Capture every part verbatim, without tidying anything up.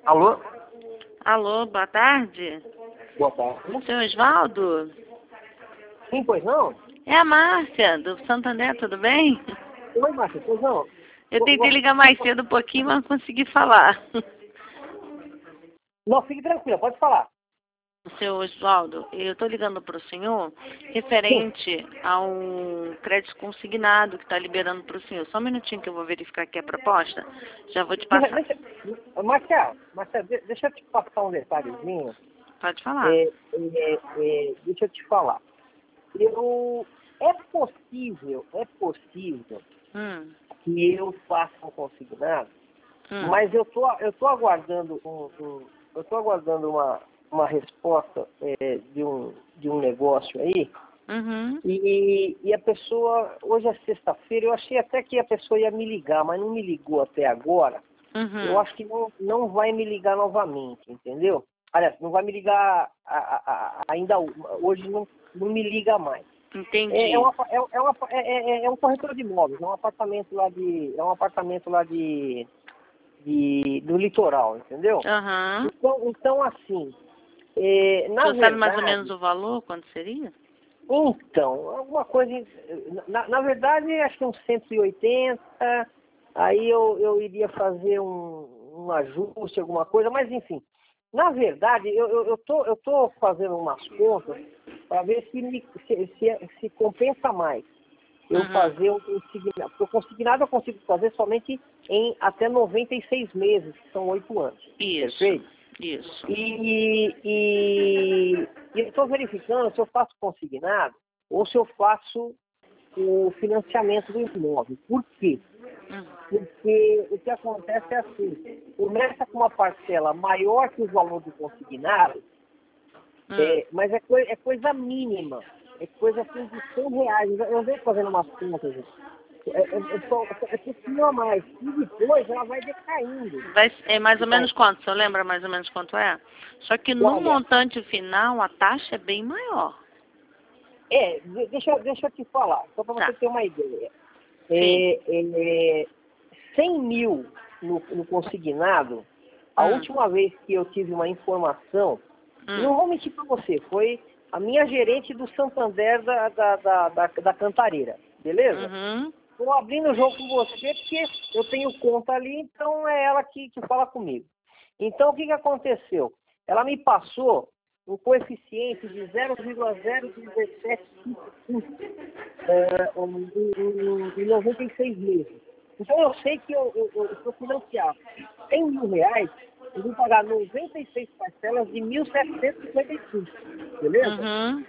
Alô? Alô, boa tarde. Boa tarde. Senhor Osvaldo? Sim, pois não? É a Márcia, do Santander, tudo bem? Oi, Márcia, pois não? Eu tentei ligar mais cedo um pouquinho, mas não consegui falar. Não, fique tranquila, pode falar. Seu Osvaldo, eu estou ligando para o senhor referente a um crédito consignado que está liberando para o senhor. Só um minutinho que eu vou verificar aqui a proposta. Já vou te passar. Deixa, deixa, Marcelo, Marcelo, de- deixa eu te passar um detalhezinho. Pode falar. É, é, é, deixa eu te falar. Eu, é possível, é possível Hum, que eu faça um consignado, hum, mas eu tô, eu tô aguardando um, um- eu tô aguardando uma, uma resposta é, de, um, de um negócio aí. uhum, E, e a pessoa, hoje é sexta-feira, eu achei até que a pessoa ia me ligar, mas não me ligou até agora. Eu uhum. acho que não, não vai me ligar novamente, entendeu? Aliás, não vai me ligar a- a- a- ainda hoje, não, não me liga mais. É, é, Entendi. uma, é, é, uma, é, é- é um corretor de imóveis, é um apartamento lá de. É um apartamento lá de, de do litoral, entendeu? Aham. Então, então assim, é, O na senhor sabe mais ou verdade. menos o valor, quanto seria? Então, alguma coisa. Na, na verdade, acho que uns cento e oitenta, aí eu, eu iria fazer um, um ajuste, alguma coisa, mas enfim. Na verdade, eu, eu, eu, tô, eu tô fazendo umas contas para ver se, me, se, se, se compensa mais eu Uhum. fazer um consignado. Porque o consignado eu consigo fazer somente em até noventa e seis meses, que são oito anos. Isso, Perfeito? isso. E, e, e eu estou verificando se eu faço consignado ou se eu faço o financiamento do imóvel. Por quê? Hum, Porque o que acontece é assim, começa com uma parcela maior que o valor do consignado, hum. é, mas é, coi é coisa mínima, é coisa assim de cem reais. Eu eu venho fazendo umas contas, gente. é, é, é, só, é pouquinho a mais. E depois ela vai decaindo. Vai, é mais ou Vai, menos quanto? O senhor lembra mais ou menos quanto é? Só que no olha, montante final a taxa é bem maior. é, de- deixa, deixa eu te falar, só para você Tá. ter uma ideia. Sim. É, é, cem mil no, no consignado, a Hum. última vez que eu tive uma informação, e Hum. não vou mentir para você, foi a minha gerente do Santander da, da, da, da, da Cantareira, beleza? Uhum. Estou abrindo o jogo com você porque eu tenho conta ali, então é ela que, que fala comigo. Então, o que, que aconteceu? Ela me passou um coeficiente de zero vírgula zero dezessete cinco cinco é, um, em, em noventa e seis meses. Então, eu sei que eu, eu, eu, se eu financiar cem mil reais, eu vou pagar noventa e seis parcelas de mil setecentos e cinquenta e cinco, beleza? Uhum.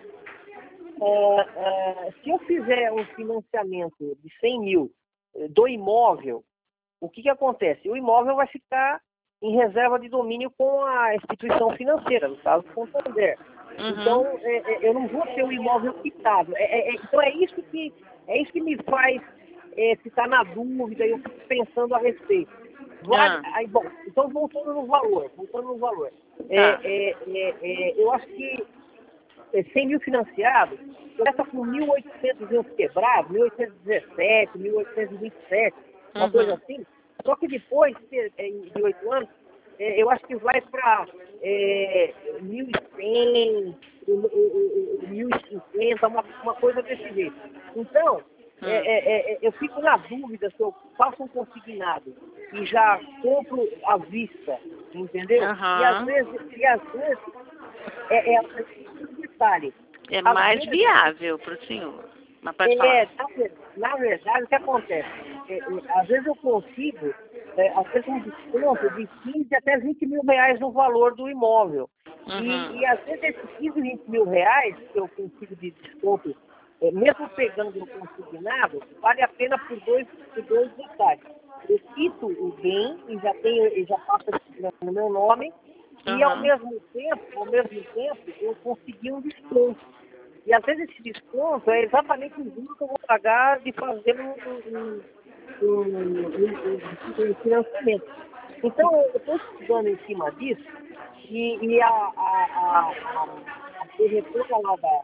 É, é, se eu fizer um financiamento de cem mil eh, do imóvel, o que, que acontece? O imóvel vai ficar em reserva de domínio com a instituição financeira, no caso do Santander. Uhum. Então, é, é, eu não vou ter o imóvel quitado. É, é, é, então, é isso que, é isso que me faz é, ficar na dúvida e eu fico pensando a respeito. Vale, Ah, aí, bom, então, voltando no valor, voltando no valor. É, tá. é, é, é, eu acho que é, cem mil financiados, começa com mil e oitocentos euros quebrados, mil oitocentos e dezessete, mil oitocentos e vinte e sete, uma coisa Uhum. assim. Só que depois de, de oito anos, é, eu acho que vai para é, mil e cem, mil e cinquenta, uma, uma coisa desse jeito. Então, é, Hum. é, é, eu fico na dúvida se eu faço um consignado e já compro à vista, entendeu? E às Aham. vezes, e às vezes é, é, é um detalhe. É Às mais vezes, viável para o senhor. Mas pode falar. é, na, ver- na verdade, o que acontece? É, é, às vezes eu consigo, é, às vezes um desconto de quinze até vinte mil reais no valor do imóvel. E, Uhum. e às vezes esses quinze, vinte mil reais que eu consigo de desconto, é, mesmo pegando o consignado, vale a pena por dois, por dois detalhes. Eu quito o bem e já tenho, e já passa no meu nome, e ao Uhum. mesmo tempo, ao mesmo tempo, eu consegui um desconto. E às vezes esse desconto é exatamente o juro que eu vou pagar de fazer um, um, um, um- um- um financiamento. Então, eu estou estudando em cima disso e, e a, a, a, a, a corretora lá da,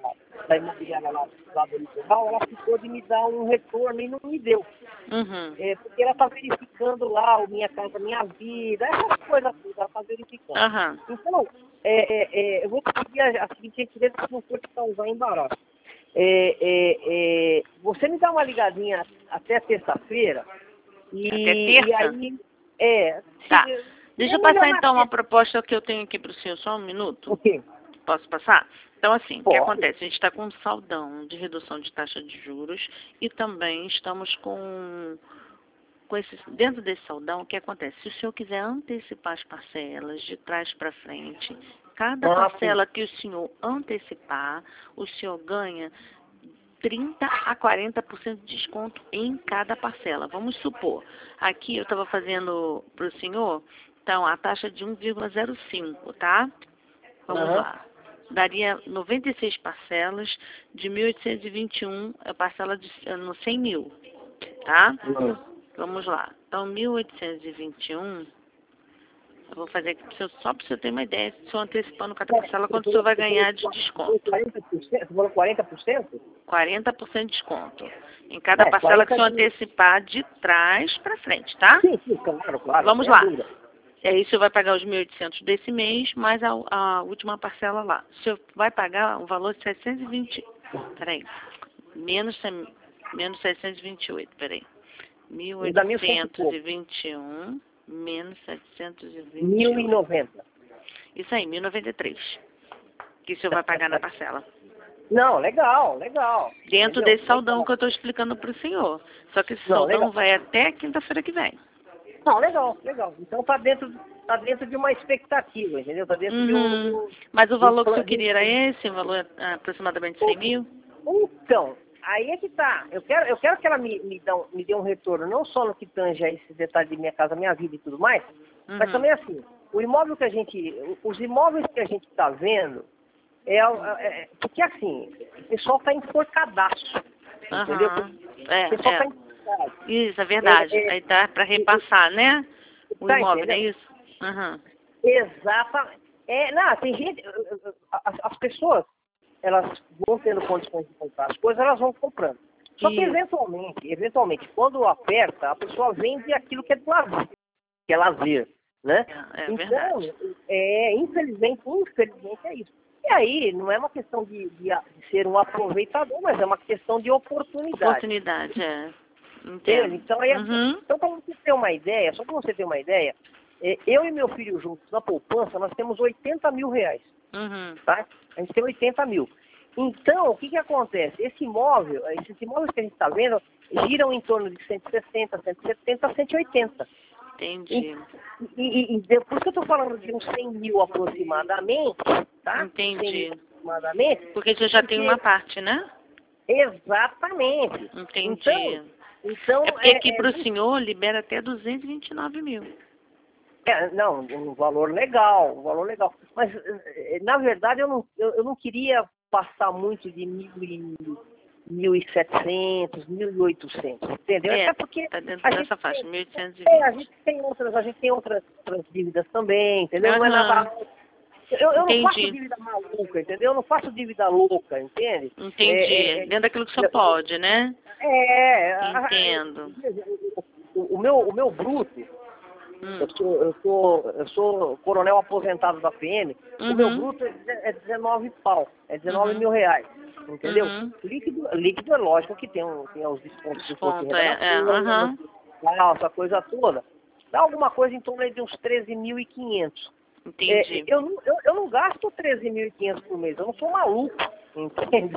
da imobiliária lá, lá do litoral, ela ficou de me dar um retorno e não me deu. Uhum. É, porque ela está verificando lá o Minha Casa Minha Vida, essas coisas tudo, ela está verificando. Aham. Então, é, é, é, eu vou te pedir a, a seguinte gentileza, se não for te causar embaraço. É, é, é, você me dá uma ligadinha até terça-feira e, Até terça? e aí... É, Tá. se, Deixa eu é passar melhor na então uma terça. proposta que eu tenho aqui para o senhor, só um minuto. O quê? Posso passar? Então, assim, o que Pode. acontece? A gente está com um saldão de redução de taxa de juros e também estamos com, com esse, dentro desse saldão, o que acontece? Se o senhor quiser antecipar as parcelas de trás para frente, cada Ah, parcela que o senhor antecipar, o senhor ganha trinta a quarenta por cento de desconto em cada parcela. Vamos supor, aqui eu estava fazendo para o senhor, então, a taxa de um vírgula zero cinco, tá? Vamos Aham. lá. Daria noventa e seis parcelas de mil oitocentos e vinte e um, a parcela de no cem mil, tá? Uhum. Vamos lá. Então, mil oitocentos e vinte e um, eu vou fazer aqui pra você- só para você ter uma ideia, se eu antecipando cada parcela, quanto o senhor vai ganhar de desconto? quarenta por cento? Você falou quarenta por cento? quarenta por cento de desconto. Em cada É, parcela que o senhor quarenta por cento. antecipar de trás para frente, tá? Sim, sim, claro, claro. Vamos sem a lá. dúvida. E aí o senhor vai pagar os mil e oitocentos desse mês, mais a, a última parcela lá. O senhor vai pagar um valor de setecentos e vinte... Peraí. Menos, cem- menos setecentos e vinte e oito, peraí. E da minha cento e pouco. mil oitocentos e vinte e um menos setecentos e vinte e mil e oito. noventa. Isso aí, mil e noventa e três. Que o senhor vai pagar na parcela. Não, legal, legal. Dentro Entendeu? desse saldão Legal. que eu estou explicando para o senhor. Só que esse Não, saldão legal. vai até quinta-feira que vem. Não, legal, legal. Então tá dentro, tá dentro de uma expectativa, entendeu? Tá dentro de um... de Uhum. um- Mas o de um valor que o senhor plano. queria era esse? Um valor ah, aproximadamente cem mil? Então, aí é que tá. Eu quero, eu quero que ela me, me, dê um, me dê um retorno, não só no que tange a esses detalhes de Minha Casa Minha Vida e tudo mais, Uhum. mas também assim, o imóvel que a gente, os imóveis que a gente está vendo, é, é, porque assim, o pessoal está enforcadaço, entendeu? Aham. O É, pessoal está é. enforcado. Isso, é verdade. É, é, Aí dá para repassar, né? O tá imóvel, não é entendendo? isso? Aham. Exatamente. É, não, tem gente, as, as pessoas, elas vão tendo condições de comprar as coisas, elas vão comprando. Só que Isso. eventualmente, eventualmente, quando aperta, a pessoa vende aquilo que é do lazer, que é lazer, né? É, é então, verdade. é, infelizmente, infelizmente é isso. E aí, não é uma questão de, de, de ser um aproveitador, mas é uma questão de oportunidade. Oportunidade, é. Entende? Entendo. Então, aí, Uhum. então para você ter uma ideia, só para você ter uma ideia, é, eu e meu filho juntos na poupança, nós temos oitenta mil reais. Uhum. Tá? A gente tem oitenta mil. Então, o que que acontece? Esse imóvel, esses imóveis que a gente está vendo, giram em torno de cento e sessenta, cento e setenta, cento e oitenta. Entendi. E, e, e depois que eu estou falando de uns cem mil aproximadamente, tá? Entendi. cem mil aproximadamente. Porque você já tem porque- uma parte, né? Exatamente. Entendi. Então, então É porque aqui é, para o é, senhor libera até duzentos e vinte e nove mil. É, não, um valor legal, um valor legal. Mas, eh, na verdade, eu não, eu, eu não queria passar muito de mil e, mil e setecentos, mil e oitocentos, entendeu? É, Até porque tá dentro a dessa gente, faixa, mil oitocentos e é, a vinte. gente tem outras, a gente tem outras, outras dívidas também, entendeu? Não é Aham. nada. Eu, eu não faço Entendi. dívida maluca, entendeu? Eu não faço dívida louca, entende? Entendi. É, é, Dentro daquilo que o senhor pode, né? é, a- Entendo. o, o meu, o meu bruto. Hum. Eu sou, eu, sou, eu sou coronel aposentado da P M, Uhum. o meu bruto é deze- é dezenove pau, é dezenove Uhum. mil reais, entendeu? Uhum. Líquido, líquido é lógico que tem, um, tem os descontos de imposto de Desconto, renda é. é. nacional, Aham. essa coisa toda. Dá alguma coisa em torno aí de uns treze mil e quinhentos. É, Entendi. eu, não- eu, eu não gasto treze mil e quinhentos por mês, eu não sou maluco, entende?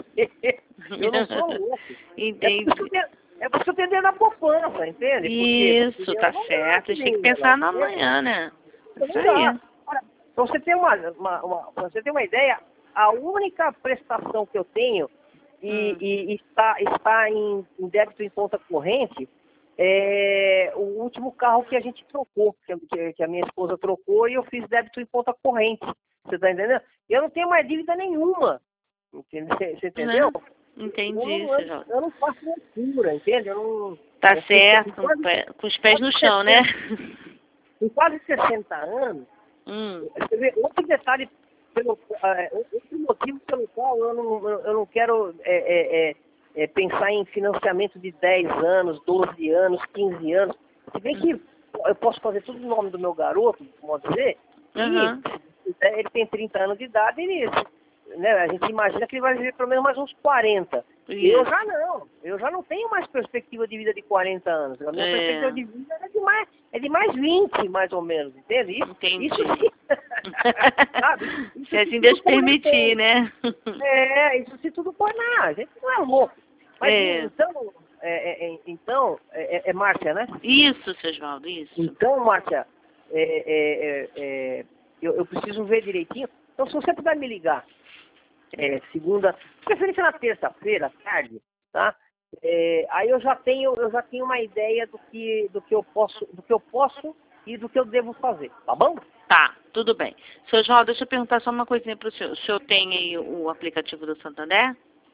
Eu não sou louco. Entendi. É porque é pra você entender na poupança, entende? Porque, Isso, porque tá eu não certo. A gente tem que gasto pensar dinheiro, no né? amanhã, né? Isso Não aí. dá. Olha, pra você ter uma, uma, uma- pra você ter uma ideia, a única prestação que eu tenho e, Hum. e está, está em, em débito em conta corrente é o último carro que a gente trocou, que, que- que a minha esposa trocou e eu fiz débito em conta corrente. Você tá entendendo? Eu não tenho mais dívida nenhuma. Entende? Você você entendeu? Né? Entendi, Eu não, seu eu, Jorge. eu não faço loucura, entende? Eu não, Tá eu certo, com com, quase- pé- com os pés no quase chão, né? Com quase sessenta anos, Hum. você vê, outro detalhe pelo, é, outro motivo pelo qual eu não, eu não quero é, é, é, é pensar em financiamento de dez anos, doze anos, quinze anos. Se bem que eu posso fazer tudo no nome do meu garoto, pode dizer, Uhum. e ele tem trinta anos de idade, ele, né, a gente imagina que ele vai viver pelo menos mais uns quarenta. Isso. Eu já não, eu já não tenho mais perspectiva de vida de quarenta anos. A minha É. perspectiva de vida é de mais, é de mais vinte, mais ou menos, entende? Isso, Entendi. isso sabe? Isso se assim se Deus tudo for na permitir, né? É, isso se tudo for na, a gente não é louco. Mas É. então, é, é, então é, é, é Márcia, né? Isso, seu Osvaldo, isso. Então, Márcia, é, é, é, é, eu, eu preciso ver direitinho. Então, se você puder me ligar, é, segunda, preferência na terça-feira, à tarde, tá? É, aí eu já tenho, eu já tenho uma ideia do que, do que eu posso, do que eu posso e do que eu devo fazer, tá bom? Tá, tudo bem. Seu Osvaldo, deixa eu perguntar só uma coisinha para o senhor. O senhor tem aí o aplicativo do Santander?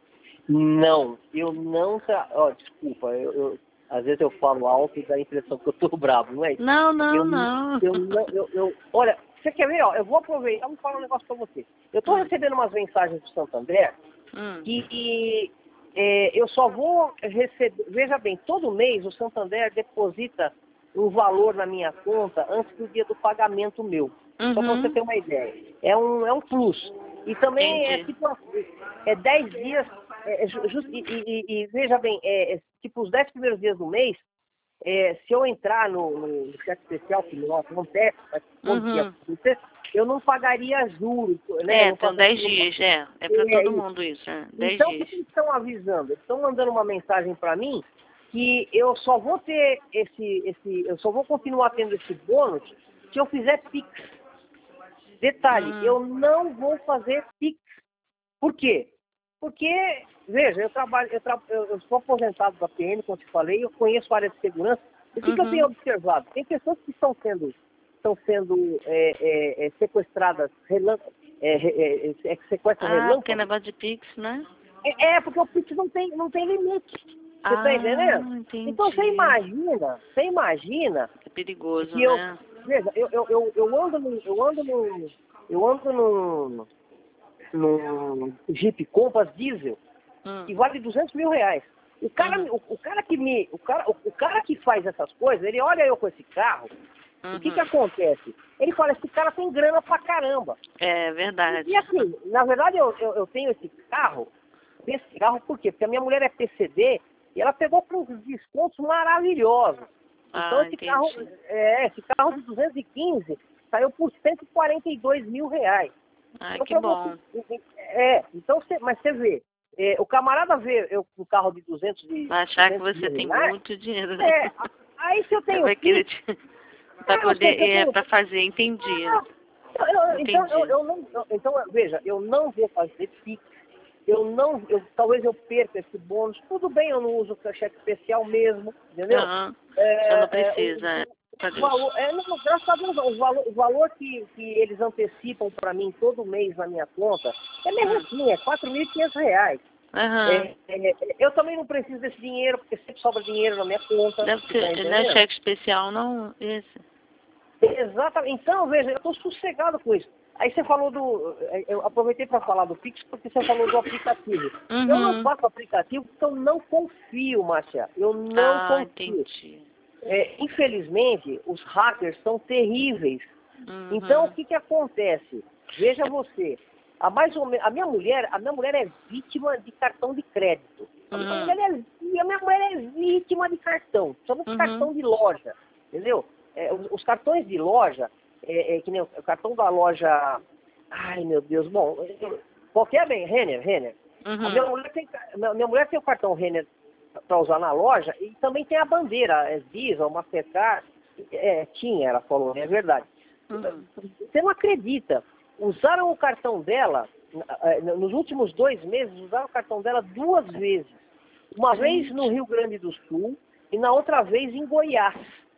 Não, eu não, tra... ó, desculpa, eu, eu, às vezes eu falo alto e dá a impressão que eu tô bravo, não é isso? Não, não, eu, não. Eu, não eu, eu, olha, você quer ver, ó, eu vou aproveitar e falar um negócio pra você. Eu tô Hum. recebendo umas mensagens do Santander Hum. que, que é, eu só vou receber, veja bem, todo mês o Santander deposita um valor na minha conta antes do dia do pagamento meu. Uhum. Só para você ter uma ideia. É um, é um plus. E também é Entendi. tipo é dez dias, é, just, e, e, e veja bem, é, é, tipo os dez primeiros dias do mês, é, se eu entrar no, no cheque especial, que não acontece, mas quando que Uhum. acontecer, eu não pagaria juros. Né? É, Eu não então pagaria, dez dias, é. É para é, todo isso. mundo isso, é. dez Então, o que dias. que eles estão avisando? Eles estão mandando uma mensagem para mim que eu só vou ter esse, esse, eu só vou continuar tendo esse bônus se eu fizer Pix. Detalhe, Hum. eu não vou fazer Pix. Por quê? Porque, veja, eu trabalho, eu, tra... eu, eu sou aposentado da P M, como te falei, eu conheço a área de segurança. E o que, Uhum. que eu tenho observado? Tem pessoas que estão sendo, estão sendo é, é, é, sequestradas, relâ... é, é, é, é, sequestro Ah, porque é relâmpago. negócio de Pix, né? É, é, porque o Pix não tem, não tem limite. Você está Ah, entendendo? entendi. Então você imagina, você imagina É perigoso, que eu, né? veja, eu, eu, eu, eu ando num, eu ando num, eu ando num, num Jeep Compass diesel Hum. que vale duzentos mil reais. O cara, Uhum. o, o cara que me, o cara, o, o cara que faz essas coisas, ele olha eu com esse carro, o que que Uhum. acontece? Ele fala, esse cara tem grana pra caramba. É E, verdade. e assim, na verdade eu, eu, eu tenho esse carro, esse carro por quê? Porque a minha mulher é P C D e ela pegou com uns descontos maravilhosos. Então Ah, esse entendi. carro, é, esse carro de duzentos e quinze saiu por cento e quarenta e dois mil reais. Ah, Então, que pra bom. você, é, então você, mas você vê, é, o camarada vê eu com um carro de duzentos e Vai achar que duzentos você mil tem reais, muito dinheiro, né? é, aí se eu Aí tenho vai querer Pix, te... é, pra eu sei poder, que eu é, tenho pra fazer, entendi. ah, eu- eu- então, eu, Entendi. eu não, eu- então, veja, eu não vou fazer Pix, eu não, eu, talvez eu perca esse bônus, tudo bem, eu não uso cheque especial mesmo, entendeu? Aham. Você não É, é, o, precisa, é. Pra o Deus. valor, é, não, graças a Deus, o valor, o valor que, que eles antecipam para mim todo mês na minha conta é mesmo Hum. assim, é quatro mil e quinhentos reais. Aham. É, é, eu também não preciso desse dinheiro, porque sempre sobra dinheiro na minha conta, Deve você tá ser, não é entendendo? cheque especial, não? Esse. Exatamente. Então, veja, eu estou sossegado com isso. Aí você falou do... Eu aproveitei para falar do Pix porque você falou do aplicativo. Eu não Uhum. faço aplicativo porque eu não confio, Márcia. Eu não Ah, confio. entendi. É, infelizmente, os hackers são terríveis. Uhum. Então, o que, que acontece? Veja você, a, mais ou menos, a, minha mulher, a minha mulher é vítima de cartão de crédito. A minha Uhum. mulher é, a minha mulher é vítima de cartão, chama-se Uhum. cartão de loja, entendeu? É, os, os cartões de loja, é, é, que nem o cartão da loja... Ai, meu Deus, bom, qualquer bem, Renner, Renner. A minha Uhum. mulher tem, minha, minha mulher tem o cartão Renner para usar na loja e também tem a bandeira, é Visa, Mastercard, é, tinha, ela falou, é verdade. Uhum. Você não acredita, usaram o cartão dela, nos últimos dois meses, usaram o cartão dela duas vezes. Uma vez no Rio Grande do Sul e na outra vez em Goiás.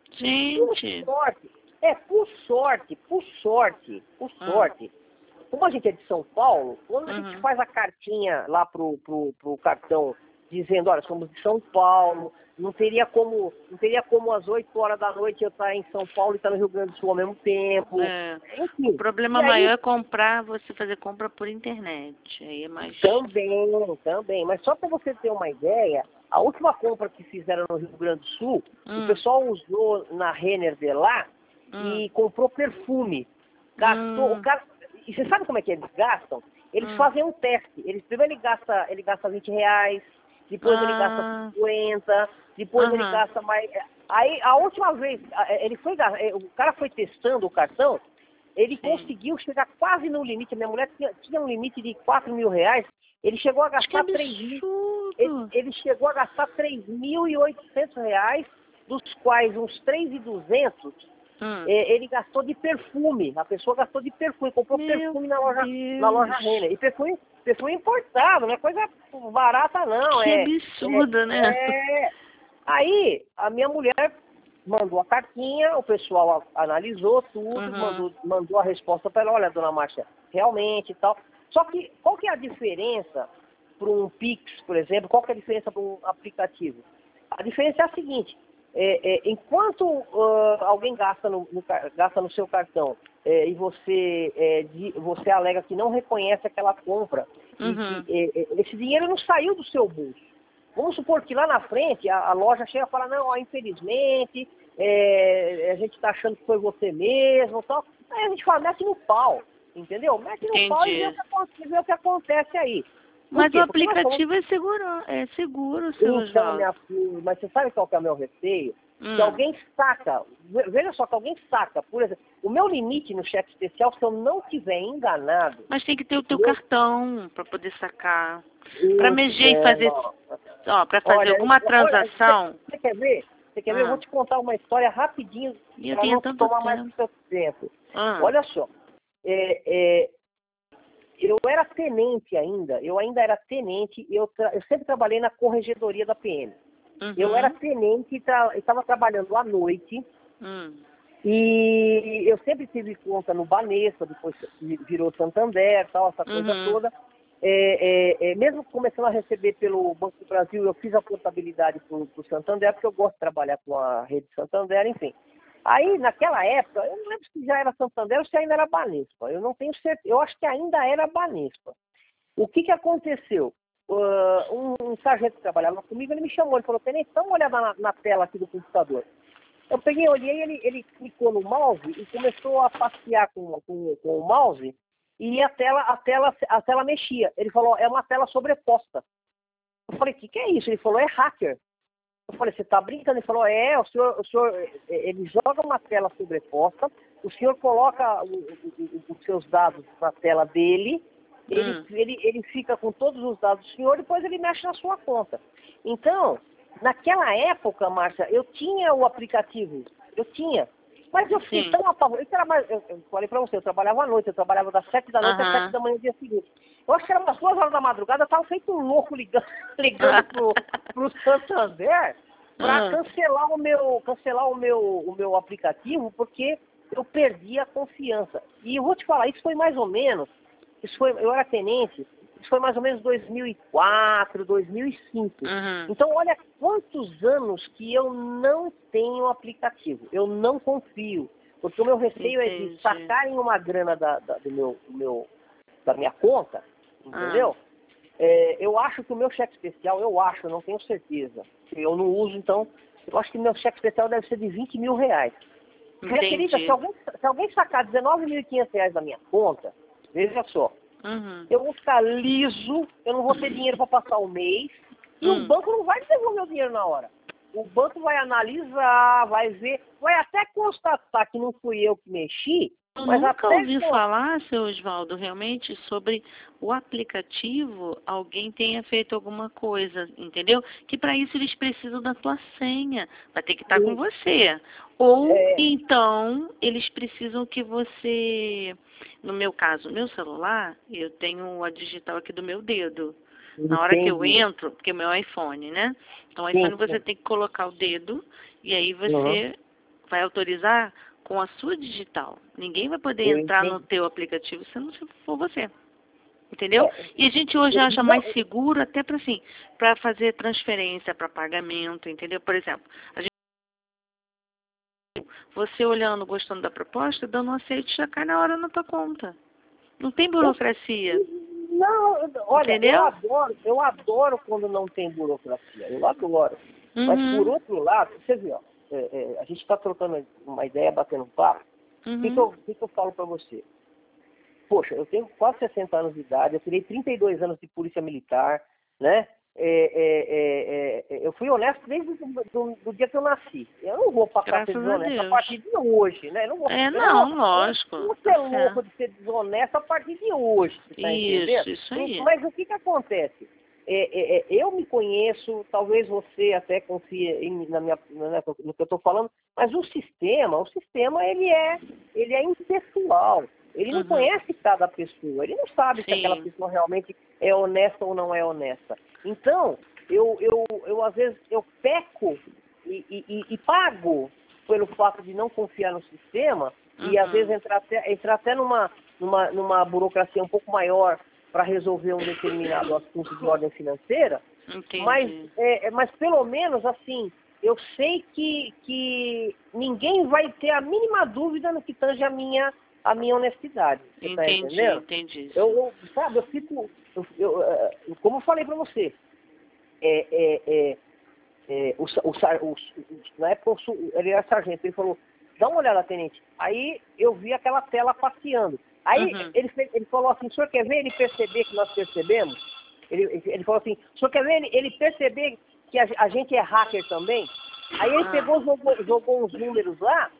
Por Gente. sorte, é, por sorte, por sorte, por sorte. Como a gente é de São Paulo, quando a gente Uhum. faz a cartinha lá pro, pro, pro cartão dizendo, olha, somos de São Paulo, não teria como, não teria como às oito horas da noite eu estar em São Paulo e estar no Rio Grande do Sul ao mesmo tempo. É. Enfim. O problema E aí, maior é comprar, você fazer compra por internet. Aí é mais... Também, também. Mas só para você ter uma ideia, a última compra que fizeram no Rio Grande do Sul, Hum. o pessoal usou na Renner de lá Hum. e comprou perfume. Gastou, Hum. o cara, e você sabe como é que eles gastam? Eles Hum. fazem um teste. Eles, primeiro ele gasta, ele gasta vinte reais, depois Ah. ele gasta cinquenta, depois ele Aham. gasta mais. Aí a última vez, ele foi, o cara foi testando o cartão, ele Sim. conseguiu chegar quase no limite. Minha mulher tinha, tinha um limite de quatro mil reais. Ele chegou a gastar três mil. Ele, ele chegou a gastar três mil e oitocentos reais, dos quais uns três mil e duzentos Hum. é, ele gastou de perfume. A pessoa gastou de perfume, comprou Meu perfume na loja, Deus. na loja Renner. E perfume, perfume importado, não é coisa barata não. Que é, absurdo, é, né? É... Aí a minha mulher mandou a cartinha, o pessoal a, analisou tudo, Uhum. mandou, mandou a resposta para ela, olha, dona Márcia, realmente e tal. Só que qual que é a diferença para um Pix, por exemplo? Qual que é a diferença para um aplicativo? A diferença é a seguinte, é, é, enquanto uh, alguém gasta no, no, gasta no seu cartão é, e você, é, de, você alega que não reconhece aquela compra, Uhum. e que é, esse dinheiro não saiu do seu bolso. Vamos supor que lá na frente a, a loja chega e fala, não, ó, infelizmente, é, a gente está achando que foi você mesmo, tal. Aí a gente fala, mete no pau, entendeu? Mete no Entendi. pau e vê o que, vê o que acontece aí. Por Mas quê? o Porque nós aplicativo somos... é seguro, é seguro, seu Então, Oswaldo. minha filha, mas você sabe qual que é o meu receio? Hum. Que alguém saca, veja só, que alguém saca, por exemplo, o meu limite no cheque especial, se eu não tiver enganado... Mas tem que ter o teu meu... cartão para poder sacar. Isso, Para mexer e é, fazer, não. ó, para fazer Olha, alguma olha, transação. você, você quer ver? Você quer ver? Eu Ah. vou te contar uma história rapidinho E eu para tenho não tanto tomar mais do tempo. seu tempo. Ah. Olha só, é, é, eu era tenente ainda, eu ainda era tenente, eu, tra- eu sempre trabalhei na corregedoria da P M. Uhum. Eu era tenente e tra- estava trabalhando à noite, Hum. e eu sempre tive conta no Banespa, depois virou Santander, tal, essa coisa Uhum. toda. É, é, é, mesmo começando a receber pelo Banco do Brasil, eu fiz a portabilidade para o Santander, porque eu gosto de trabalhar com a rede Santander, enfim. Aí, naquela época, eu não lembro se já era Santander ou se ainda era Banespa. Eu não tenho certeza, eu acho que ainda era Banespa. O que que aconteceu? Uh, um, um sargento que trabalhava comigo, ele me chamou, ele falou, Tenente, dá uma olhada na, na tela aqui do computador. Eu peguei, olhei, ele, ele clicou no mouse e começou a passear com, com, com o mouse e a tela, a, tela, a tela mexia. Ele falou, é uma tela sobreposta. Eu falei, o que, que é isso? Ele falou, é hacker. Eu falei, você está brincando? Ele falou, é, o senhor, o senhor, ele joga uma tela sobreposta, o senhor coloca o, o, o, os seus dados na tela dele, ele, Hum. ele, ele fica com todos os dados do senhor, depois ele mexe na sua conta. Então, naquela época, Márcia, eu tinha o aplicativo, eu tinha, mas eu fiquei Sim. tão apavorado. Eu, eu falei para você, eu trabalhava à noite, eu trabalhava das sete da noite às Aham. sete da manhã do dia seguinte. Eu acho que era umas duas horas da madrugada, eu estava feito um louco ligando, ligando pro, pro Santander para Ah. cancelar o meu, cancelar o meu, o meu aplicativo, porque eu perdi a confiança. E eu vou te falar, isso foi mais ou menos, isso foi, eu era tenente, isso foi mais ou menos dois mil e quatro, dois mil e cinco. Uhum. Então, olha quantos anos que eu não tenho aplicativo, eu não confio, porque o meu receio é de Entendi. sacarem uma grana da, da- do meu, do meu, da minha conta, entendeu? Ah. É, eu acho que o meu cheque especial, eu acho, eu não tenho certeza. Eu não uso, então, eu acho que meu cheque especial deve ser de vinte mil reais. Minha querida, Entendi. se alguém, se alguém sacar dezenove mil e quinhentos reais da minha conta, veja só, Uhum. eu vou ficar liso, eu não vou ter dinheiro para passar o mês, e o Hum. banco não vai devolver o dinheiro na hora. O banco vai analisar, vai ver, vai até constatar que não fui eu que mexi, Eu mas nunca até... ouvi falar, seu Oswaldo, realmente sobre o aplicativo, alguém tenha feito alguma coisa, entendeu? Que para isso eles precisam da tua senha, vai ter que estar com você. Ou É. então eles precisam que você, no meu caso, meu celular, eu tenho a digital aqui do meu dedo. Na hora que eu Entendi. entro, porque o meu é iPhone, né? Então o Sim, iPhone você sim. tem que colocar o dedo e aí você Uhum. vai autorizar com a sua digital. Ninguém vai poder Eu entrar no entendi. teu aplicativo se não for você. Entendeu? É, E a gente hoje eu, acha não, mais seguro até para assim, para fazer transferência, para pagamento, entendeu? Por exemplo, a gente, você olhando, gostando da proposta, dando um aceite, já cai na hora na tua conta. Não tem eu, burocracia. não, olha, eu Entendeu? adoro, eu adoro quando não tem burocracia. Eu adoro. Mas por Uhum. outro lado, você vê, ó, é, é, a gente está trocando uma ideia, batendo um papo. O que, que, eu, Uhum. que, que eu falo para você? Poxa, eu tenho quase sessenta anos de idade, eu tirei trinta e dois anos de polícia militar, né? É, é, é, é, eu fui honesto desde do, do, do dia que eu nasci. Eu não vou passar a ser Graças a desonesto a Deus. partir de hoje, né? Eu não vou, É, eu não vou, não, lógico. eu não vou Tá ser louco certo. de ser desonesto a partir de hoje, você está entendendo? Isso, isso aí. Mas o que que acontece? É, é, é, eu me conheço, talvez você até confie em, na minha, na, no que eu estou falando, mas o sistema, o sistema ele é, ele é impessoal. Ele não Uhum. conhece cada pessoa, ele não sabe se aquela Sim. pessoa realmente é honesta ou não é honesta. Então, eu, eu, eu às vezes, eu peco e, e, e pago pelo fato de não confiar no sistema e às vezes Uhum. entrar até, entrar até numa, numa, numa burocracia um pouco maior para resolver um determinado assunto de ordem financeira, mas, Entendi. é, mas pelo menos assim, eu sei que, que ninguém vai ter a mínima dúvida no que tange a minha, a minha honestidade. Você está Entendi, entendendo? entendi, Eu, sim. eu, sabe, eu fico, eu, eu, eh, como eu falei para você, é, é, é, é, o, o, o, o, na época o, ele era sargento, ele falou, dá uma olhada, tenente. Aí eu vi aquela tela passeando. Aí Uhum. ele, ele falou assim, o senhor quer ver ele perceber que nós percebemos? Ele, ele falou assim, o senhor quer ver ele, ele perceber que a, a gente é hacker também? Aí ele Ah, pegou, jogou, jogou uns números lá,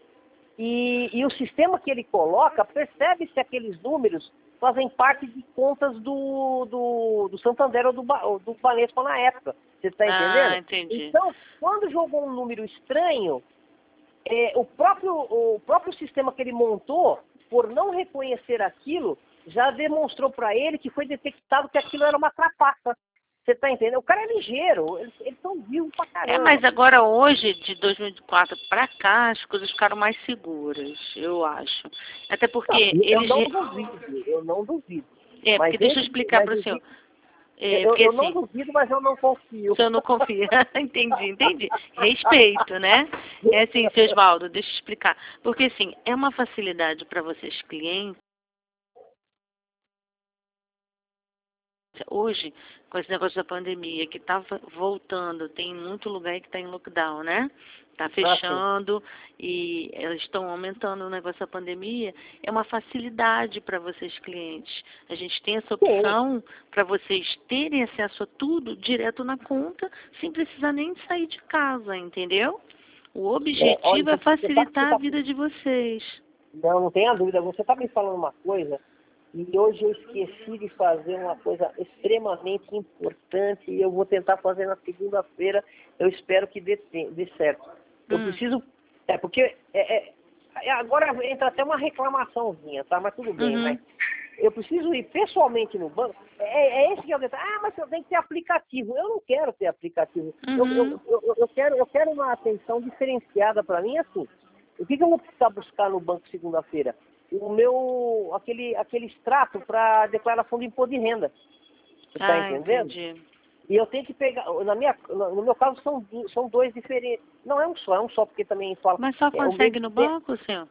e, e o sistema que ele coloca percebe se aqueles números fazem parte de contas do, do, do Santander ou do, ou do Banespa na época. Você está ah, entendendo? entendi. Então, quando jogou um número estranho, é, o, próprio, o próprio sistema que ele montou, por não reconhecer aquilo, já demonstrou para ele que foi detectado que aquilo era uma trapaça. Você está entendendo? O cara é ligeiro, eles, eles são vivos pra É, caramba. mas agora hoje, de dois mil e quatro para cá, as coisas ficaram mais seguras, eu acho. Até Não, porque eu eles... não duvido, eu não duvido. É, porque Mas, deixa eu esse, explicar mas para o senhor. existe, É, eu, porque eu não assim, duvido, mas eu não confio. o senhor não confia. Entendi, entendi. Respeito, né? É assim, seu Osvaldo, deixa eu explicar. Porque assim, é uma facilidade para vocês clientes. Hoje, com esse negócio da pandemia, que está voltando, tem muito lugar que está em lockdown, né? Está Ah, sim. fechando e eles estão aumentando o negócio da pandemia. É uma facilidade para vocês, clientes. A gente tem essa Sim. opção para vocês terem acesso a tudo direto na conta, sem precisar nem sair de casa, entendeu? O É, olha, objetivo é você sabe que você facilitar a tá, vida de vocês. não, não tenha dúvida, você está me falando uma coisa e hoje eu esqueci de fazer uma coisa extremamente importante e eu vou tentar fazer na segunda-feira, eu espero que dê, te- dê certo. Eu Hum, preciso, é porque é, é, é, agora entra até uma reclamaçãozinha, tá? Mas tudo bem, mas uhum, eu preciso ir pessoalmente no banco. É, é esse que é o detalhe. Ah, mas eu tenho que ter aplicativo. Eu não quero ter aplicativo. Eu, uhum. eu, eu, eu quero, eu quero uma atenção diferenciada para mim, assim. O que, que eu vou precisar buscar no banco segunda-feira? O meu, aquele, aquele extrato para declaração de imposto de renda. Você está Ah, entendendo? entendi. E eu tenho que pegar, na minha, no meu caso são, du- são dois diferentes. Não é um só, é um só, porque também fala. Mas só É, o mesmo, consegue no banco, senhor?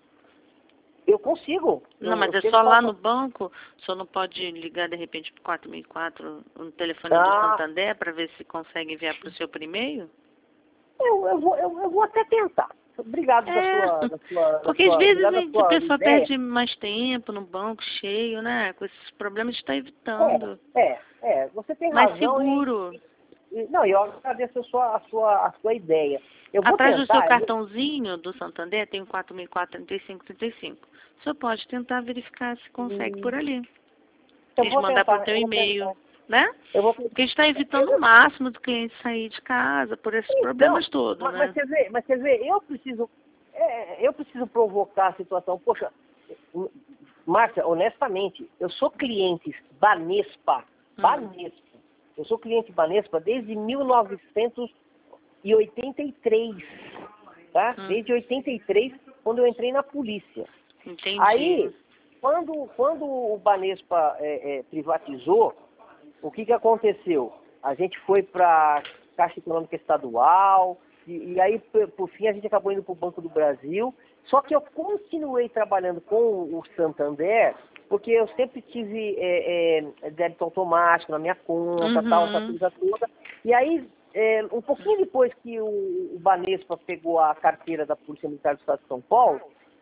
eu consigo. Não, Eu, mas eu é chego só e lá falo, no banco? O senhor não pode ligar de repente para quatro mil e quatro no telefone do ah, Santander para ver se consegue enviar para o seu por e-mail? Eu, eu, vou, eu, eu vou até tentar. Obrigado da É, sua, da sua, da porque às sua, vezes obrigado da a sua pessoa ideia. perde mais tempo no banco cheio, né? Com esses problemas está evitando. É, é, é, você tem Mais razão e, seguro. e não, eu agradeço a sua, a sua, a sua ideia. Eu vou Atrás do seu tentar, eu vou, cartãozinho do Santander tem o quatro mil e quatro, trinta e cinco, trinta e cinco. O senhor pode tentar verificar se consegue por ali. eu Eles vou mandar para o tentar, teu eu vou e-mail, tentar. né? Eu vou, Porque a gente está evitando eu, o eu, máximo do cliente sair de casa por esses então, problemas todos, mas, mas né? você vê, mas você vê, eu preciso, é, eu preciso provocar a situação. Poxa, Márcia, honestamente, eu sou cliente Banespa, Hum, Banespa. Eu sou cliente Banespa desde mil novecentos e oitenta e três, tá? hum, Desde oitenta e três, quando eu entrei na polícia. entendi. Aí, quando, quando o Banespa é, é, privatizou, o que, que aconteceu? A gente foi para a Caixa Econômica Estadual, e, e aí, por, por fim, a gente acabou indo para o Banco do Brasil. Só que eu continuei trabalhando com o Santander, porque eu sempre tive é, é, débito automático na minha conta, Uhum. tal, essa coisa toda. E aí, é, um pouquinho depois que o, o Banespa pegou a carteira da Polícia Militar do Estado de São Paulo,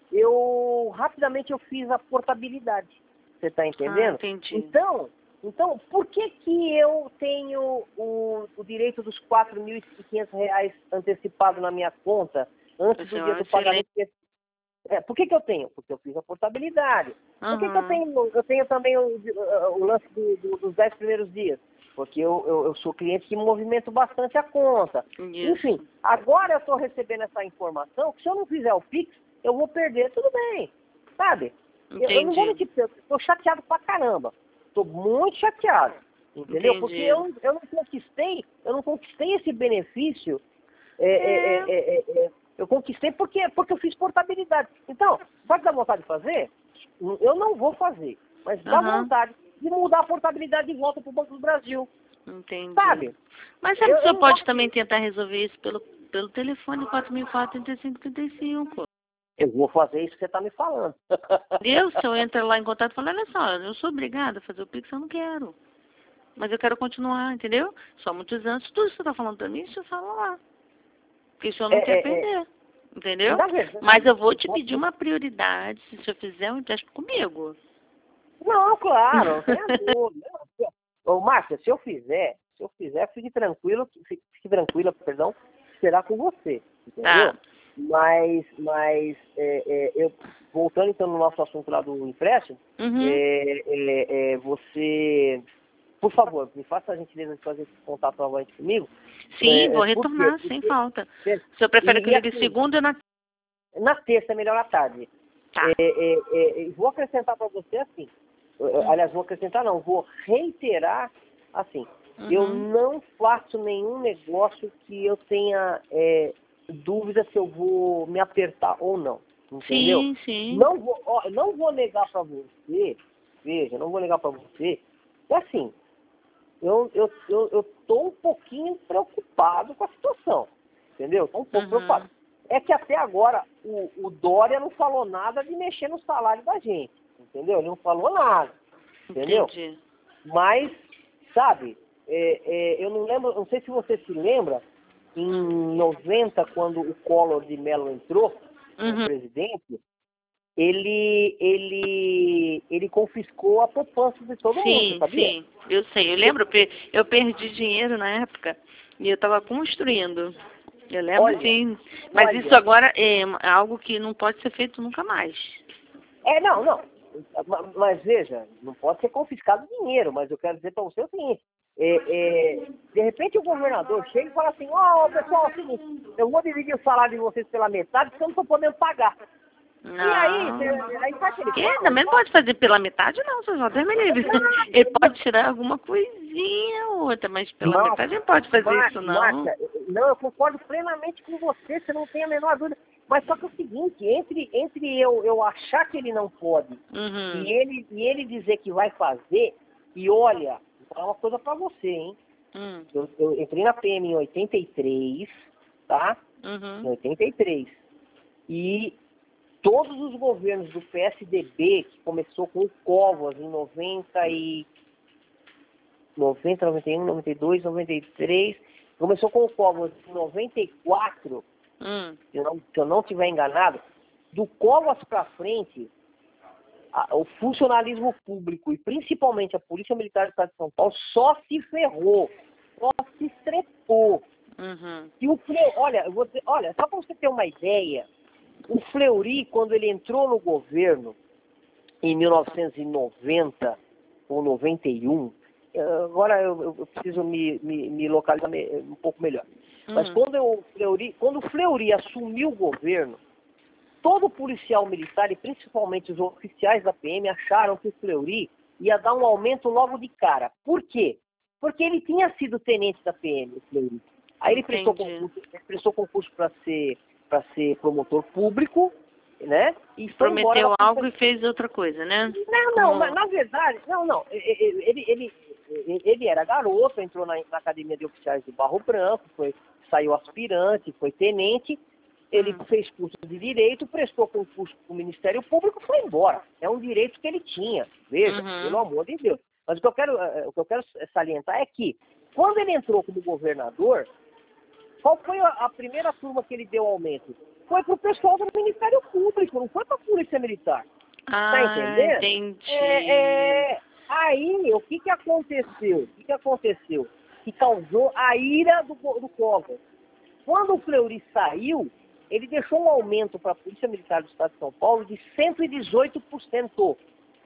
eu rapidamente eu fiz a portabilidade. Você está entendendo? Ah, entendi. Então, então, por que que eu tenho o, o direito dos quatro mil e quinhentos reais antecipado na minha conta antes do Isso é dia do excelente. pagamento? É, por que que eu tenho? Porque eu fiz a portabilidade. Uhum. Por que que eu tenho? Eu tenho também o, o lance do, do, dos dez primeiros dias. Porque eu, eu, eu sou cliente que movimento bastante a conta. Isso. Enfim, agora eu estou recebendo essa informação que se eu não fizer o Pix, eu vou perder, tudo bem. Sabe? Eu, eu não vou mentir, eu estou chateado pra caramba. Estou muito chateado. Entendeu? Entendi. Porque eu, eu não conquistei, eu não conquistei esse benefício. É, é, é, é, é, eu conquistei porque, porque eu fiz portabilidade. Então, vai dar vontade de fazer? Eu não vou fazer. Mas dá Uhum. vontade de mudar a portabilidade de volta para o Banco do Brasil. Entendi. Sabe? Mas sabe Eu- que o senhor eu- pode também tentar resolver isso pelo, pelo telefone quatro mil e quatro, trinta e cinco, trinta e cinco. Eu vou fazer isso que você está me falando. Eu, se eu entro lá em contato e falo, olha só, eu sou obrigada a fazer o Pix, eu não quero. Mas eu quero continuar, entendeu? Só muitos anos, tudo que você está falando para mim, o senhor fala lá. Porque o senhor não É, quer é, é. perder. Entendeu? Na verdade, Mas eu vou te pode- pedir uma prioridade se o senhor fizer um empréstimo comigo. Não, claro, não tenha dúvida. Ô, Márcia, se eu fizer, se eu fizer, fique tranquilo, fique, fique tranquila, perdão, será com você, entendeu? Tá. Mas, mas é, é, eu, voltando então no nosso assunto lá do empréstimo, Uhum. é, é, é, você, por favor, me faça a gentileza de fazer esse contato novamente comigo. Sim, É, vou é, por quê? retornar, Porque- sem falta. é, O senhor prefere e, que eu e ligue assim, segunda ou na... na terça é melhor à tarde. Tá. É, é, é, vou acrescentar para você assim, Hum. aliás, vou acrescentar não, vou reiterar assim, eu Uhum. não faço nenhum negócio que eu tenha é, dúvida se eu vou me apertar ou não, entendeu? Sim, sim. Não vou, ó, não vou negar para você, veja, não vou negar para você, é assim, eu, eu, eu, eu tô um pouquinho preocupado com a situação, entendeu? Tô um pouco Uhum. preocupado. É que até agora o, o Dória não falou nada de mexer no salário da gente, entendeu? Ele não falou nada, entendeu? Entendi. Mas, sabe, é, é, eu não lembro, não sei se você se lembra, em noventa, quando o Collor de Mello entrou como Uhum. presidente, ele, ele, ele confiscou a poupança de todo mundo, Sim, sabia? sim. Eu sei. Eu lembro, pe- eu perdi dinheiro na época e eu estava construindo. Eu lembro, Olha, sim. Mas olha. isso agora é algo que não pode ser feito nunca mais. É, não, não. Ma- Mas veja, não pode ser confiscado dinheiro, mas eu quero dizer para você o seguinte, é, é, de repente o governador chega e fala assim, ó, pessoal, é o seguinte, eu vou dividir o salário de vocês pela metade porque eu não estou podendo pagar. E aí, Não. cê- aí faz aquele Que? plano, Também não fala, pode fazer pela metade, não, seu Jó, Deus me livre. Ele pode tirar alguma coisinha ou outra, mas pela Márcia, metade não pode fazer Mar- isso, não. Márcia, não, eu concordo plenamente com você, você não tem a menor dúvida. Mas só que é o seguinte, entre, entre eu, eu achar que ele não pode Uhum. e ele, e ele dizer que vai fazer, e olha, vou falar uma coisa pra você, hein? Hum. Eu, eu entrei na P M em oitenta e três, tá? Em Uhum. oitenta e três. E todos os governos do P S D B, que começou com o Covas em noventa e noventa, noventa e um, noventa e dois, noventa e três, começou com o Covas em noventa e quatro, Hum. se eu não, se eu não estiver enganado, do Covas para frente, a- o funcionalismo público e principalmente a Polícia Militar do Estado de São Paulo só se ferrou, só se estrepou. Uhum. E o Fleu, olha, eu vou dizer- olha, só para você ter uma ideia, o Fleury, quando ele entrou no governo em mil novecentos e noventa ou noventa e um, eh, agora eu, eu- eu preciso me, me, me localizar me- um pouco melhor. Mas Uhum. quando, eu, o Fleury, quando o Fleury assumiu o governo, todo policial militar e principalmente os oficiais da P M acharam que o Fleury ia dar um aumento logo de cara. Por quê? Porque ele tinha sido tenente da P M, o Fleury. Aí ele prestou Entendi. concurso, ele prestou concurso para ser, para ser promotor público né? E foi Prometeu embora da algo polícia... e fez outra coisa, né? Não, não, Como... na, na verdade, não, não. Ele, ele, ele, ele era garoto, entrou na, na Academia de Oficiais de Barro Branco, foi, saiu aspirante, foi tenente, ele Hum. fez curso de Direito, prestou concurso para o Ministério Público e foi embora. É um direito que ele tinha, veja, Uhum. pelo amor de Deus. Mas o que eu quero, o que eu quero salientar é que, quando ele entrou como governador, qual foi a, a primeira turma que ele deu aumento? Foi para o pessoal do Ministério Público, não foi para a Polícia Militar. Tá Ah, entendendo? entendi. É, é, aí, o que que aconteceu? O que que aconteceu? Que causou a ira do, do Collor. Quando o Fleury saiu, ele deixou um aumento para a Polícia Militar do Estado de São Paulo de cento e dezoito por cento.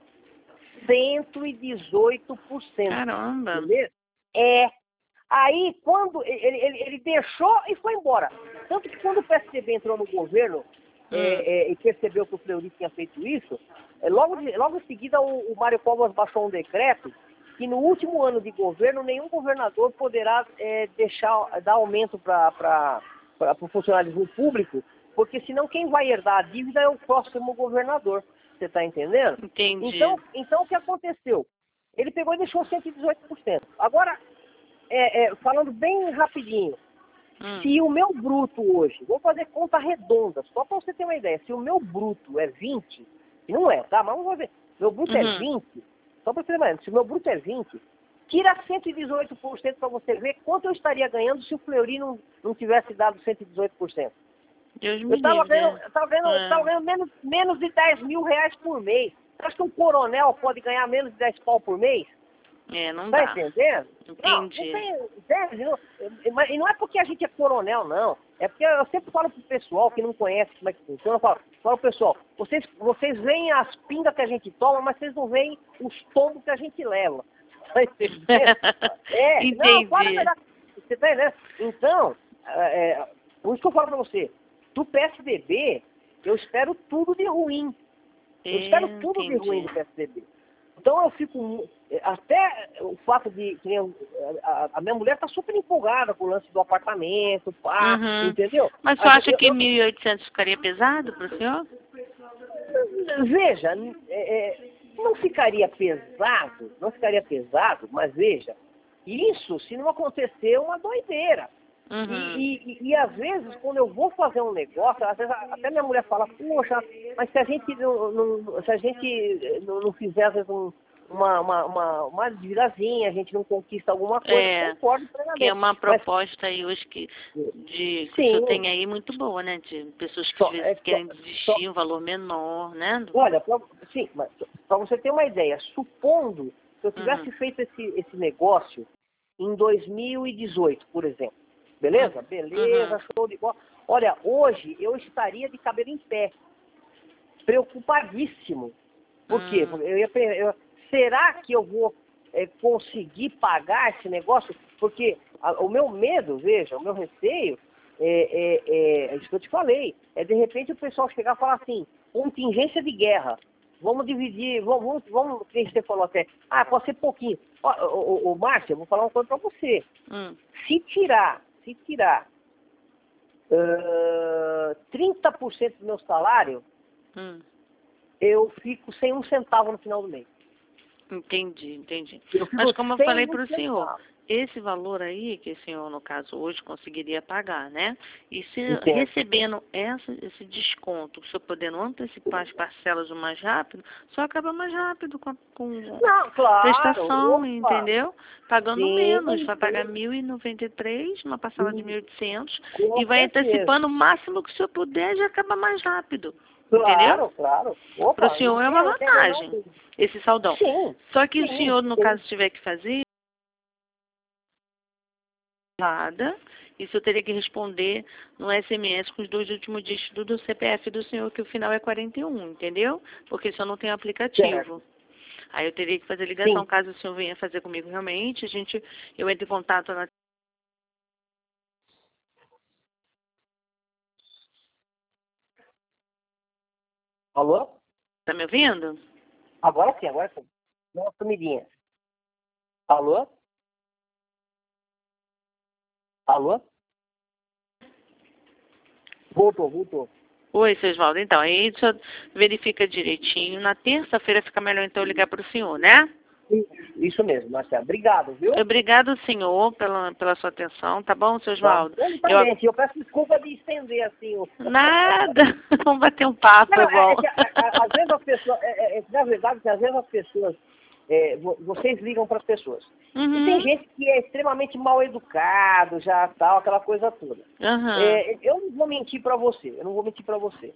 cento e dezoito por cento. Caramba. Entendeu? É. Aí, quando ele, ele, ele deixou e foi embora. Tanto que quando o P S D B entrou no governo hum. é, é, e percebeu que o Fleury tinha feito isso, é, logo, de, logo em seguida o, o Mário Covas baixou um decreto que no último ano de governo nenhum governador poderá é, deixar, dar aumento para o funcionalismo público, porque senão quem vai herdar a dívida é o próximo governador. Você está entendendo? Entendi. Então, então, o que aconteceu? Ele pegou e deixou cento e dezoito por cento. Agora, é, é, falando bem rapidinho, hum. se o meu bruto hoje, vou fazer conta redonda, só para você ter uma ideia, se o meu bruto é vinte, e não é, tá? Mas vamos fazer, meu bruto uhum. é vinte, só para você ter uma ideia, se o meu bruto é vinte, tira cento e dezoito por cento para você ver quanto eu estaria ganhando se o Fleury não, não tivesse dado cento e dezoito por cento. Deus me eu estava livre. ganhando, eu tava ganhando, é. tava ganhando menos, menos de dez mil reais por mês. Você acha que um coronel pode ganhar menos de dez pau por mês? É, não tá dá. entendendo? Entendi. Não, não tem, entende? Não, e não é porque a gente é coronel, não. É porque eu sempre falo pro pessoal que não conhece como é que funciona, eu falo, falo pessoal, vocês, vocês veem as pingas que a gente toma, mas vocês não veem os tombos que a gente leva. Tá entendendo? É, Entendi. não, para, você tá entendendo? Então, é, por isso que eu falo pra você, do P S D B, eu espero tudo de ruim. Eu é, espero tudo entendi. de ruim do P S D B. Então eu fico, até o fato de, que a, a minha mulher está super empolgada com o lance do apartamento, pá, uhum. entendeu? Mas você a, acha eu, que eu, mil e oitocentos ficaria pesado para o senhor? Veja, é, não ficaria pesado, não ficaria pesado, mas veja, isso se não acontecer é uma doideira. Uhum. E, e, e às vezes, quando eu vou fazer um negócio, às vezes até minha mulher fala, poxa, mas se a gente não, não, se a gente não, não fizer, às vezes, um, uma, uma, uma, uma virazinha, a gente não conquista alguma coisa, é, concordo plenamente. Que é uma mas, proposta aí hoje que, de, que o senhor tem aí muito boa, né? De pessoas que só, às vezes é, querem só, desistir, só, um valor menor, né? Olha, pra, sim, mas para você ter uma ideia, supondo que eu tivesse uhum. feito esse, esse negócio em dois mil e dezoito, por exemplo, beleza? Beleza, uhum. show de bola. Olha, hoje eu estaria de cabelo em pé, preocupadíssimo. Por quê? Uhum. Eu ia, eu, será que eu vou é, conseguir pagar esse negócio? Porque a, o meu medo, veja, o meu receio, é, é, é isso que eu te falei, é de repente o pessoal chegar e falar assim, contingência de guerra, vamos dividir, vamos, vamos, que você falou até, ah, pode ser pouquinho. Ó, ô, ô, Márcia, eu vou falar uma coisa para você. Uhum. Se tirar, se tirar uh, trinta por cento do meu salário, Uhum. eu fico sem um centavo no final do mês. Entendi, entendi. Eu fico Mas como eu sem falei um para o senhor, centavo. esse valor aí que o senhor, no caso, hoje conseguiria pagar, né? E se Entendo. recebendo essa, esse desconto, o senhor podendo antecipar as parcelas o mais rápido, só acaba mais rápido com, com Não, claro, prestação, opa. entendeu? Pagando Sim, menos, vai sim. pagar mil e noventa e três, uma parcela de mil e oitocentos, Com e vai certeza. antecipando o máximo que o senhor puder, já acaba mais rápido. Claro, Entendeu? claro. Para Opa, o senhor não é uma tem- tem a menor vantagem, dúvida. esse saldão. Sim. Só que sim, o senhor, no sim. caso, tiver que fazer errada, isso eu teria que responder no S M S com os dois últimos dígitos do C P F do senhor, que o final é quarenta e um, entendeu? Porque o senhor não tem aplicativo. Certo. Aí eu teria que fazer ligação, Sim. caso o senhor venha fazer comigo realmente, a gente, eu entro em contato na... Alô? Tá me ouvindo? Agora sim, agora sim. Dá uma sumidinha. Alô? Alô? Voltou, voltou. Oi, seu Oswaldo. Então, aí deixa eu verifica direitinho. Na terça-feira fica melhor então eu ligar para o senhor, né? Isso mesmo, Marcela. Obrigado, viu? Obrigado, senhor, pela, pela sua atenção. Tá bom, seu Tá. Oswaldo? Eu... eu peço desculpa de estender assim. O... Nada. Vamos bater um papo, Não, é é, é bom. que, a- a- às vezes as pessoas, é, é, é, na verdade, que às vezes as pessoas, é, vo- vocês ligam para as pessoas. E tem Uhum. gente que é extremamente mal educado, já tal, aquela coisa toda. Uhum. É, eu não vou mentir para você, eu não vou mentir para você.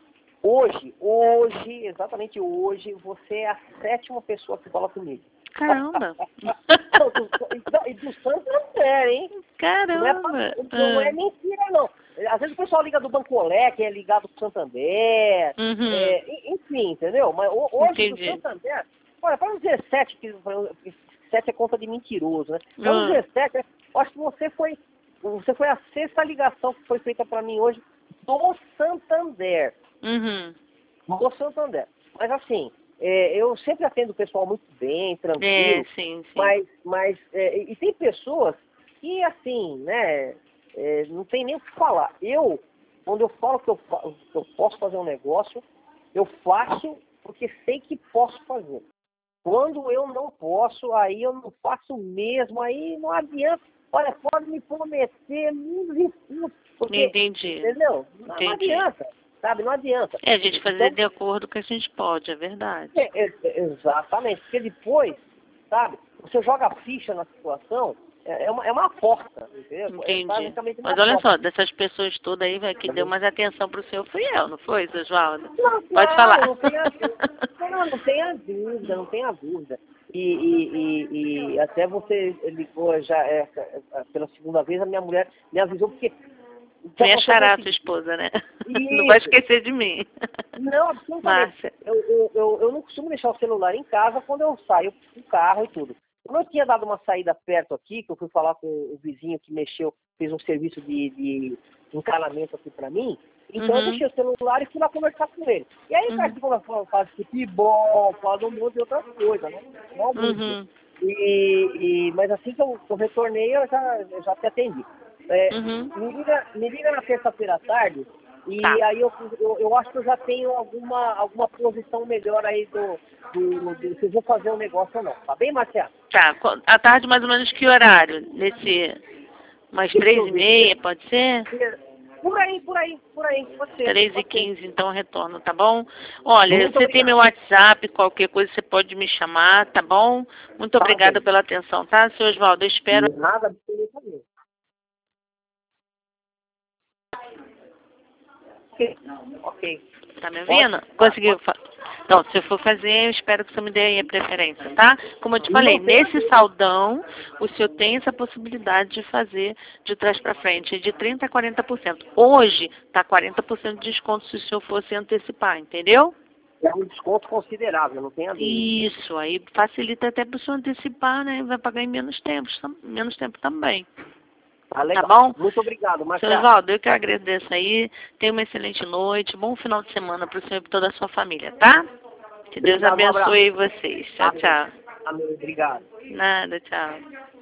Hoje, hoje, exatamente hoje, você é a sétima pessoa que fala comigo. Caramba. Não, do- do- E do Santander, hein? Não é, Caramba. pra- não é mentira, não. Às vezes o pessoal liga do Bancolé, que é ligado pro Santander, Uhum. é, en- enfim, entendeu? Mas ho- hoje Entendi. do Santander, olha, para não dizer sete, que que sete é conta de mentiroso, né? Para não Uhum. dizer sete, eu acho que você foi, você foi a sexta ligação que foi feita para mim hoje do Santander. Uhum. Do Santander. Mas assim, é, eu sempre atendo o pessoal muito bem, tranquilo. É, sim, sim. Mas, mas é, e tem pessoas que, assim, né, é, não tem nem o que falar. Eu, quando eu falo que eu, fa- que eu posso fazer um negócio, eu faço porque sei que posso fazer. Quando eu não posso, aí eu não faço mesmo, aí não adianta. Olha, pode me prometer mundos e fundos, porque, Entendi. entendeu? Não, não Entendi. adianta, sabe? Não adianta. É a gente fazer Então, de acordo com o que a gente pode, é verdade. é, é, é, exatamente, porque depois, sabe, você joga a ficha na situação, é, é uma, é uma aposta, entendeu? É Entendi. basicamente uma Mas olha aposta. só, dessas pessoas todas aí, velho, que deu mais atenção pro senhor fui eu, não foi, seu Oswaldo? Não, Pode claro, falar. não tenha, não, não tenha dúvida, não tenha dúvida. E, e, e, e até você ligou já é, é, pela segunda vez, a minha mulher me avisou, porque... Minha você xará, conseguiu- sua esposa, né? Isso. Não vai esquecer de mim. Não, absolutamente. Márcia. Eu, eu, eu, eu não costumo deixar o celular em casa quando eu saio com o carro e tudo. Como eu tinha dado uma saída perto aqui, que eu fui falar com o vizinho que mexeu, fez um serviço de, de encanamento aqui pra mim, então eu Uhum. deixei o celular e fui lá conversar com ele. E aí, Uhum. cara, que fala, fala de futebol, fala de um monte de outras coisas, né? Não muito. Uhum. E, e, mas assim que eu, que eu retornei, eu já, eu já te atendi. É, Uhum. me, liga, me liga na terça-feira à tarde, e Tá. aí eu, eu, eu acho que eu já tenho alguma, alguma posição melhor aí do, do, do se eu vou fazer um negócio ou não. Tá bem, Marcelo? Tá. Qu- À tarde, mais ou menos, que horário? Nesse... Umas Deixa três eu e ver. meia, pode ser? Por aí, por aí, por aí. Pode ser. Três e pode ser. quinze, então retorno, tá bom? Olha, Muito você tem obrigado. meu WhatsApp, qualquer coisa você pode me chamar, tá bom? Muito Tá obrigada bem. pela atenção, tá, seu Oswaldo? Eu espero. Nada absolutamente. Ok. Ok. Tá me ouvindo? Pode- Conseguiu? fa- Então, se eu for fazer, eu espero que você me dê aí a preferência, tá? Como eu te falei, Não tem nesse saldão, o senhor tem essa possibilidade de fazer de trás para frente, de trinta a quarenta por cento. Hoje, tá quarenta por cento de desconto se o senhor fosse antecipar, entendeu? É um desconto considerável, não tenha dúvida. Isso, aí facilita até para o senhor antecipar, né? Vai pagar em menos tempo, tam- menos tempo também. Tá legal. bom? Muito obrigado, Seu Marcelo. Oswaldo, eu que agradeço aí. Tenha uma excelente noite, bom final de semana para o senhor e para toda a sua família, tá? Que Deus Obrigado, um abraço. abençoe vocês. Tchau, Amém. tchau. Amém. Obrigado. Nada, tchau.